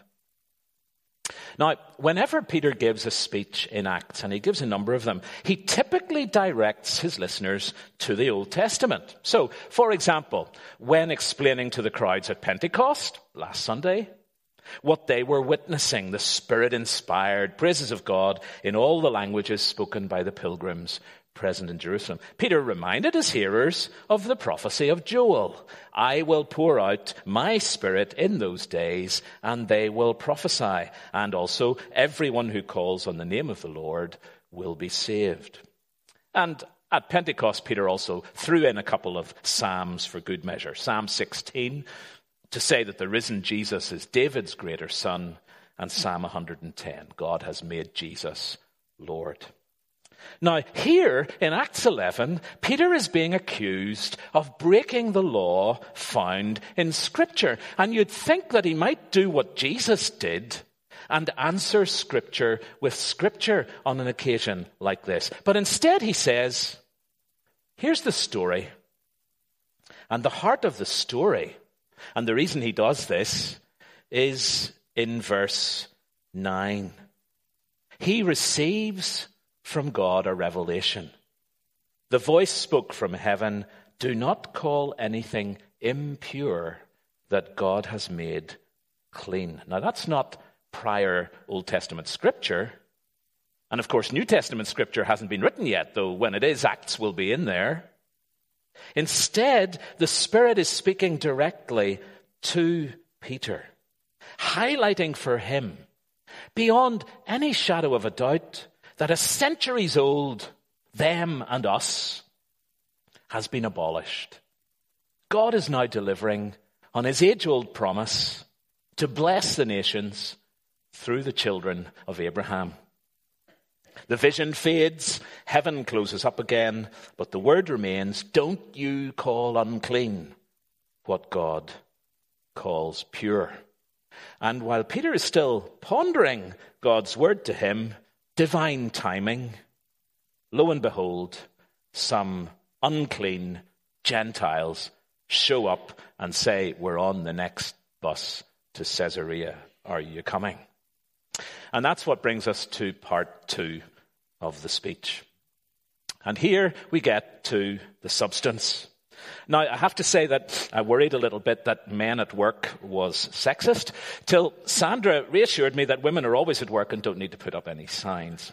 Now, whenever Peter gives a speech in Acts, and he gives a number of them, he typically directs his listeners to the Old Testament. So, for example, when explaining to the crowds at Pentecost last Sunday, what they were witnessing, the Spirit-inspired praises of God in all the languages spoken by the pilgrims present in Jerusalem. Peter reminded his hearers of the prophecy of Joel. I will pour out my Spirit in those days, and they will prophesy. And also, everyone who calls on the name of the Lord will be saved. And at Pentecost, Peter also threw in a couple of psalms for good measure. Psalm 16, to say that the risen Jesus is David's greater son, and Psalm 110, God has made Jesus Lord. Now, here in Acts 11, Peter is being accused of breaking the law found in Scripture. And you'd think that he might do what Jesus did and answer Scripture with Scripture on an occasion like this. But instead he says, here's the story. And the heart of the story, and the reason he does this, is in verse 9. He receives from God a revelation. The voice spoke from heaven, do not call anything impure that God has made clean. Now that's not prior Old Testament scripture. And of course, New Testament scripture hasn't been written yet, though when it is, Acts will be in there. Instead, the Spirit is speaking directly to Peter, highlighting for him, beyond any shadow of a doubt, that a centuries old them and us has been abolished. God is now delivering on his age-old promise to bless the nations through the children of Abraham. The vision fades, heaven closes up again, but the word remains, don't you call unclean what God calls pure. And while Peter is still pondering God's word to him, divine timing, lo and behold, some unclean Gentiles show up and say, we're on the next bus to Caesarea. Are you coming? And that's what brings us to part 2 of the speech. And here we get to the substance. Now, I have to say that I worried a little bit that men at work was sexist, till Sandra reassured me that women are always at work and don't need to put up any signs.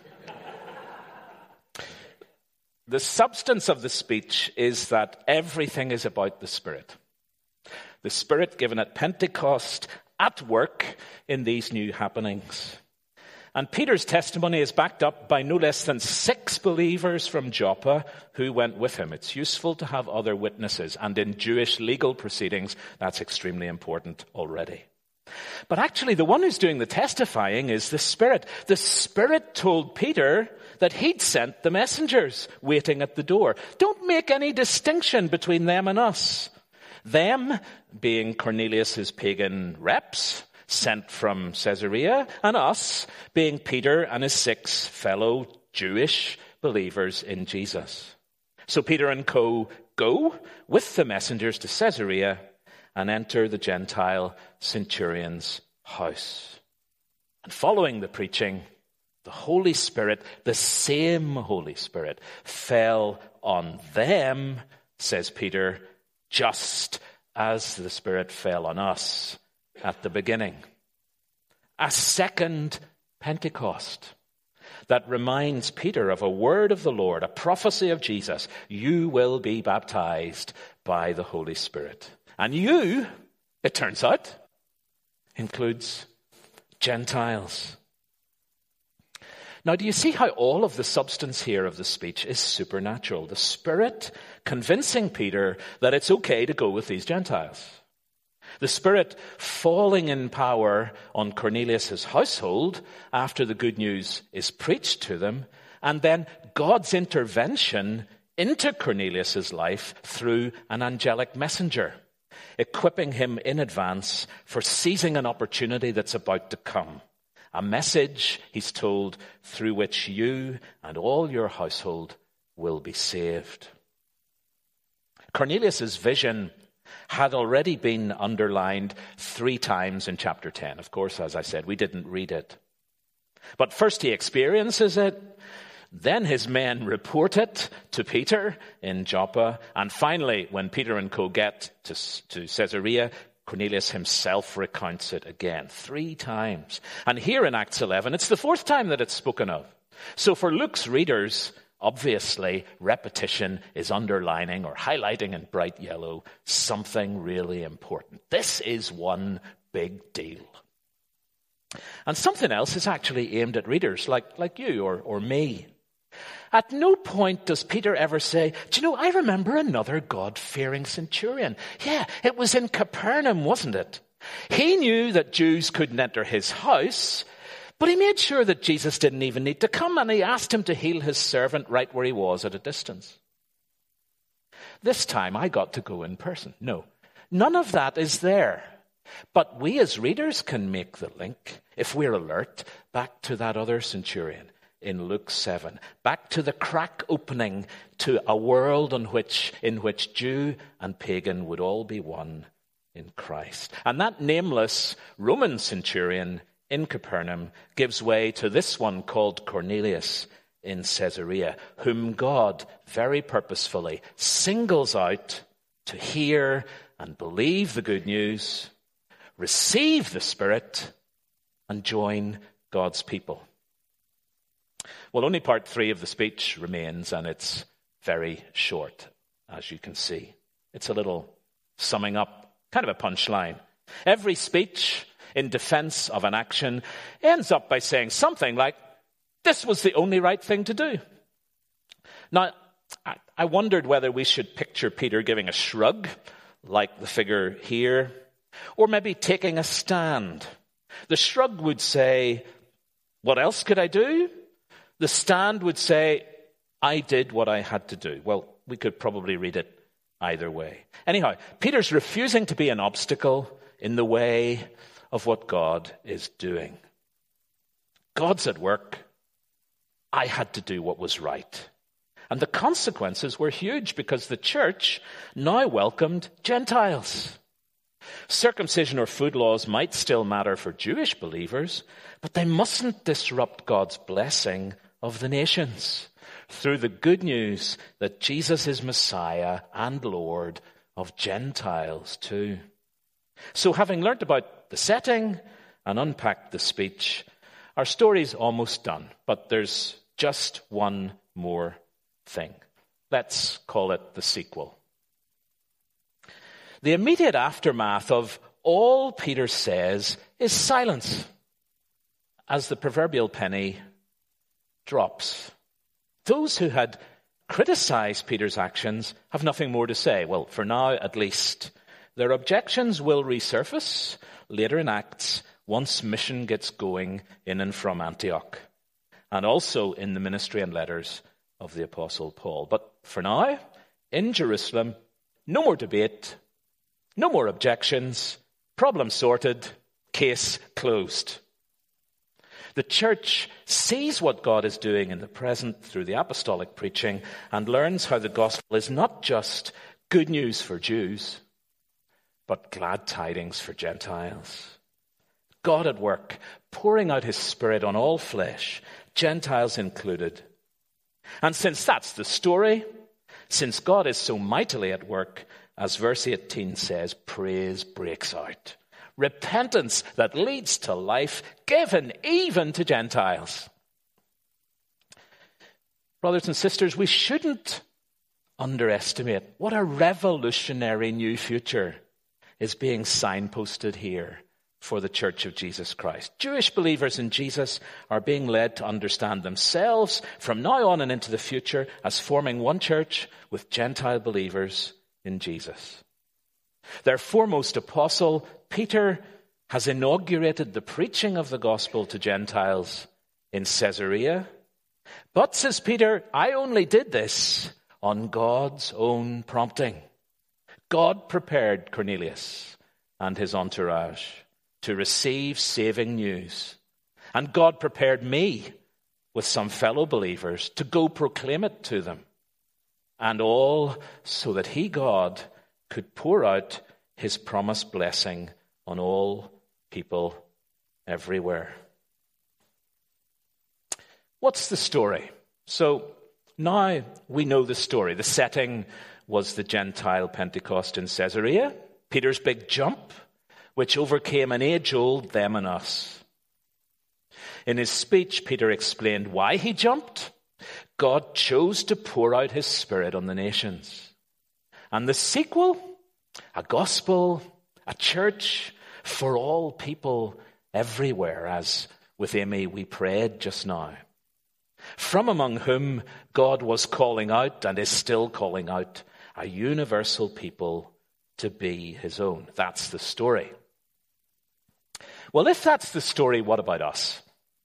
The substance of the speech is that everything is about the Spirit. The Spirit given at Pentecost, at work in these new happenings. And Peter's testimony is backed up by no less than 6 believers from Joppa who went with him. It's useful to have other witnesses, and in Jewish legal proceedings, that's extremely important already. But actually, the one who's doing the testifying is the Spirit. The Spirit told Peter that he'd sent the messengers waiting at the door. Don't make any distinction between them and us. Them being Cornelius's pagan reps, sent from Caesarea, and us being Peter and his 6 fellow Jewish believers in Jesus. So Peter and co go with the messengers to Caesarea and enter the Gentile centurion's house. And following the preaching, the Holy Spirit, the same Holy Spirit, fell on them, says Peter, just as the Spirit fell on us at the beginning. A second Pentecost that reminds Peter of a word of the Lord, a prophecy of Jesus. You will be baptized by the Holy Spirit. And you, it turns out, includes Gentiles. Now, do you see how all of the substance here of the speech is supernatural? The Spirit convincing Peter that it's okay to go with these Gentiles. The Spirit falling in power on Cornelius' household after the good news is preached to them, and then God's intervention into Cornelius' life through an angelic messenger, equipping him in advance for seizing an opportunity that's about to come. A message, he's told, through which you and all your household will be saved. Cornelius' vision had already been underlined 3 times in chapter 10. Of course, as I said, we didn't read it. But first he experiences it, then his men report it to Peter in Joppa, and finally, when Peter and co get to Caesarea, Cornelius himself recounts it again 3 times. And here in Acts 11, it's the 4th time that it's spoken of. So for Luke's readers, obviously, repetition is underlining or highlighting in bright yellow something really important. This is one big deal. And something else is actually aimed at readers like you or me. At no point does Peter ever say, do you know, I remember another God-fearing centurion. Yeah, it was in Capernaum, wasn't it? He knew that Jews couldn't enter his house, but he made sure that Jesus didn't even need to come, and he asked him to heal his servant right where he was at a distance. This time I got to go in person. No, none of that is there. But we as readers can make the link, if we're alert, back to that other centurion in Luke 7, back to the crack opening to a world in which Jew and pagan would all be one in Christ. And that nameless Roman centurion in Capernaum gives way to this one called Cornelius in Caesarea, whom God very purposefully singles out to hear and believe the good news, receive the Spirit, and join God's people. Well, only part 3 of the speech remains, and it's very short, as you can see. It's a little summing up, kind of a punchline. Every speech in defense of an action ends up by saying something like, this was the only right thing to do. Now, I wondered whether we should picture Peter giving a shrug, like the figure here, or maybe taking a stand. The shrug would say, what else could I do? The stand would say, I did what I had to do. Well, we could probably read it either way. Anyhow, Peter's refusing to be an obstacle in the way of what God is doing. God's at work. I had to do what was right. And the consequences were huge because the church now welcomed Gentiles. Circumcision or food laws might still matter for Jewish believers, but they mustn't disrupt God's blessing of the nations through the good news that Jesus is Messiah and Lord of Gentiles too. So having learnt about the setting and unpacked the speech, our story's almost done, but there's just one more thing. Let's call it the sequel. The immediate aftermath of all Peter says is silence, as the proverbial penny drops. Those who had criticized Peter's actions have nothing more to say. Well, for now at least. Their objections will resurface later in Acts once mission gets going in and from Antioch, and also in the ministry and letters of the Apostle Paul. But for now, in Jerusalem, no more debate, no more objections, problem sorted, case closed. The church sees what God is doing in the present through the apostolic preaching and learns how the gospel is not just good news for Jews, but glad tidings for Gentiles. God at work, pouring out his Spirit on all flesh, Gentiles included. And since that's the story, since God is so mightily at work, as verse 18 says, praise breaks out. Repentance that leads to life given even to Gentiles. Brothers and sisters, we shouldn't underestimate what a revolutionary new future is being signposted here for the Church of Jesus Christ. Jewish believers in Jesus are being led to understand themselves from now on and into the future as forming one church with Gentile believers in Jesus. Their foremost apostle, Peter, has inaugurated the preaching of the gospel to Gentiles in Caesarea. But, says Peter, I only did this on God's own prompting. God prepared Cornelius and his entourage to receive saving news. And God prepared me with some fellow believers to go proclaim it to them. And all so that he, God, could pour out his promised blessing on all people everywhere. What's the story? So now we know the story. The setting was the Gentile Pentecost in Caesarea. Peter's big jump which overcame an age-old them and us. In his speech, Peter explained why he jumped. God chose to pour out his Spirit on the nations. And the sequel, a gospel, a church for all people everywhere, as with Amy we prayed just now. From among whom God was calling out and is still calling out a universal people to be his own. That's the story. Well, if that's the story, what about us?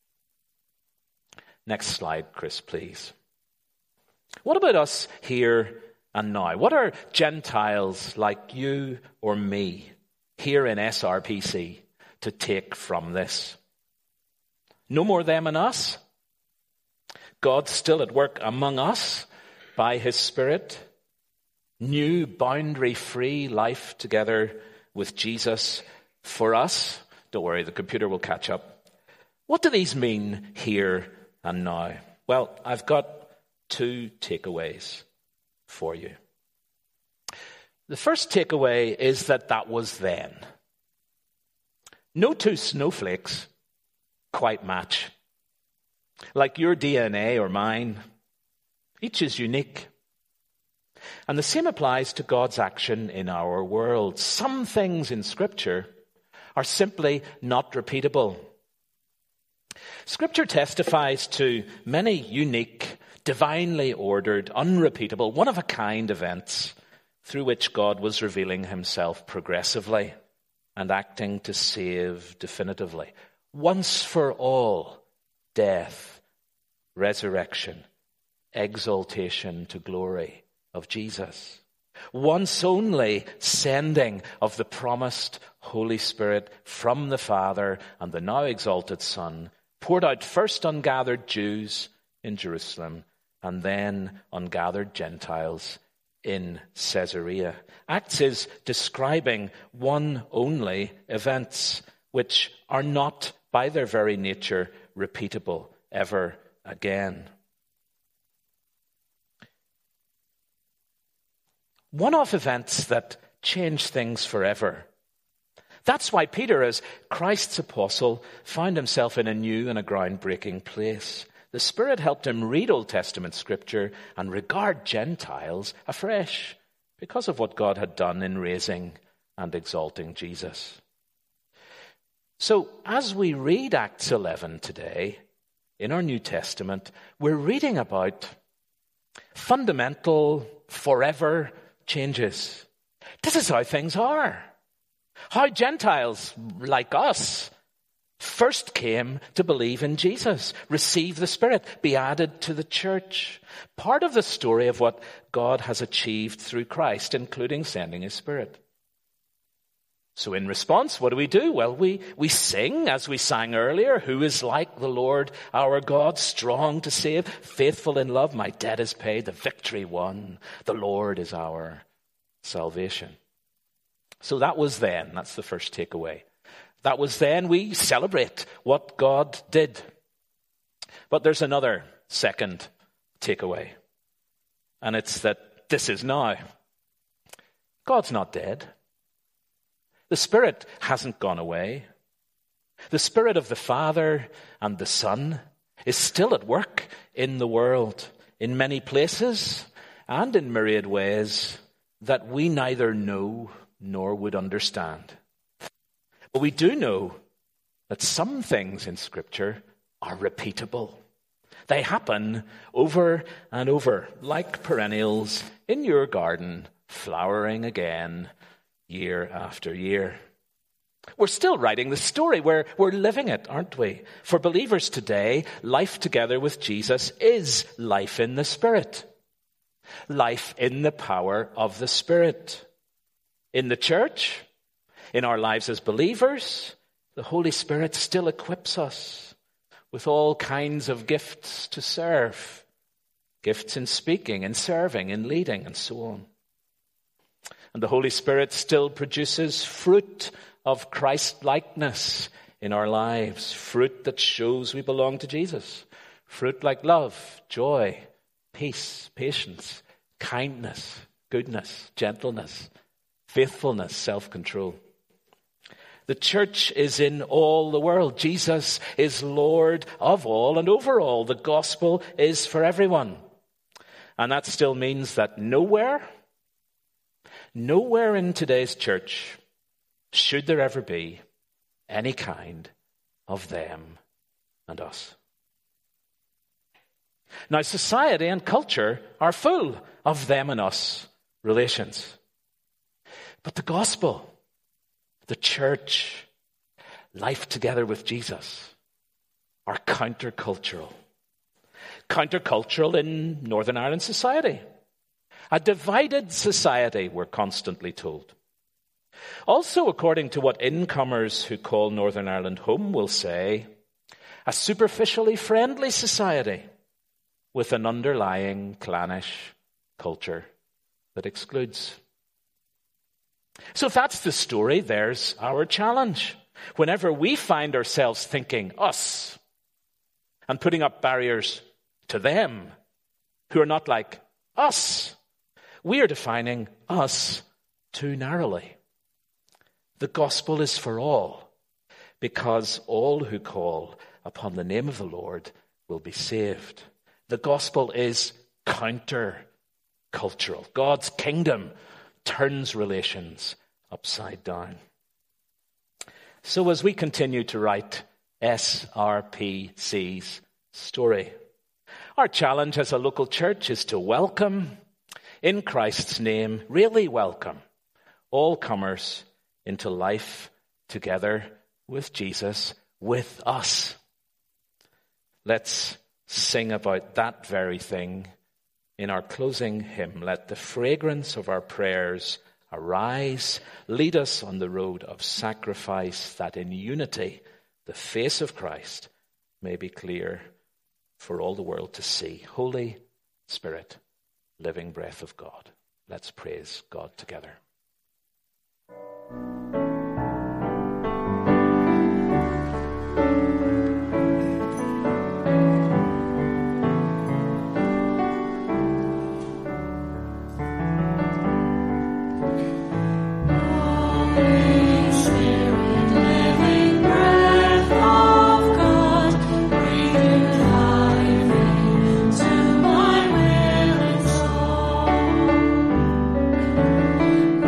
Next slide, Chris, please. What about us here and now? What are Gentiles like you or me here in SRPC to take from this? No more them and us. God's still at work among us by his Spirit. New boundary-free life together with Jesus for us. Don't worry, the computer will catch up. What do these mean here and now? Well, I've got 2 takeaways for you. The first takeaway is that was then. No 2 snowflakes quite match. Like your DNA or mine, each is unique. And the same applies to God's action in our world. Some things in Scripture are simply not repeatable. Scripture testifies to many unique, divinely ordered, unrepeatable, one-of-a-kind events through which God was revealing himself progressively and acting to save definitively. Once for all, death, resurrection, exaltation to glory of Jesus. Once only, sending of the promised Holy Spirit from the Father and the now exalted Son, poured out first on gathered Jews in Jerusalem and then on gathered Gentiles in Caesarea. Acts is describing one only events which are not by their very nature repeatable ever again. One-off events that change things forever. That's why Peter, as Christ's apostle, found himself in a new and a groundbreaking place. The Spirit helped him read Old Testament scripture and regard Gentiles afresh because of what God had done in raising and exalting Jesus. So as we read Acts 11 today in our New Testament, we're reading about fundamental, forever changes. This is how things are. How Gentiles like us first came to believe in Jesus, receive the Spirit, be added to the church. Part of the story of what God has achieved through Christ, including sending his Spirit. So in response, what do? Well, we sing, as we sang earlier, who is like the Lord our God, strong to save, faithful in love, my debt is paid, the victory won, the Lord is our salvation. So that was then. That's the first takeaway. That was then. We celebrate what God did. But there's another second takeaway. And it's that this is now. God's not dead. The Spirit hasn't gone away. The Spirit of the Father and the Son is still at work in the world, in many places and in myriad ways that we neither know nor would understand. But we do know that some things in Scripture are repeatable. They happen over and over, like perennials in your garden, flowering again year after year. We're still writing the story. We're living it, aren't we? For believers today, life together with Jesus is life in the Spirit. Life in the power of the Spirit. In the church, in our lives as believers, the Holy Spirit still equips us with all kinds of gifts to serve. Gifts in speaking, in serving, in leading, and so on. And the Holy Spirit still produces fruit of Christ-likeness in our lives. Fruit that shows we belong to Jesus. Fruit like love, joy, peace, patience, kindness, goodness, gentleness, faithfulness, self-control. The church is in all the world. Jesus is Lord of all and over all. The gospel is for everyone. And that still means that nowhere in today's church should there ever be any kind of them and us. Now, society and culture are full of them and us relations. But the gospel, the church, life together with Jesus, are countercultural. Countercultural in Northern Ireland society. A divided society, we're constantly told. Also, according to what incomers who call Northern Ireland home will say, a superficially friendly society with an underlying clannish culture that excludes. So if that's the story, there's our challenge. Whenever we find ourselves thinking us and putting up barriers to them who are not like us, we are defining us too narrowly. The gospel is for all, because all who call upon the name of the Lord will be saved. The gospel is counter-cultural. God's kingdom turns relations upside down. So as we continue to write SRPC's story, our challenge as a local church is to welcome, in Christ's name, really welcome all comers into life together with Jesus, with us. Let's sing about that very thing in our closing hymn. Let the fragrance of our prayers arise, lead us on the road of sacrifice, that in unity the face of Christ may be clear for all the world to see. Holy Spirit, living breath of God, let's praise God together. To my will and soul.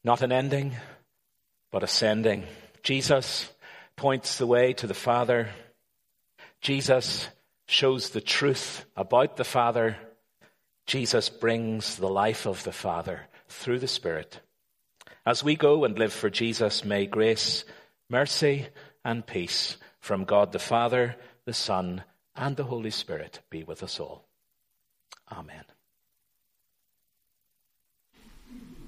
Not an ending, but ascending. Jesus points the way to the Father. Jesus shows the truth about the Father. Jesus brings the life of the Father through the Spirit. As we go and live for Jesus, may grace, mercy, and peace from God the Father, the Son, and the Holy Spirit be with us all. Amen.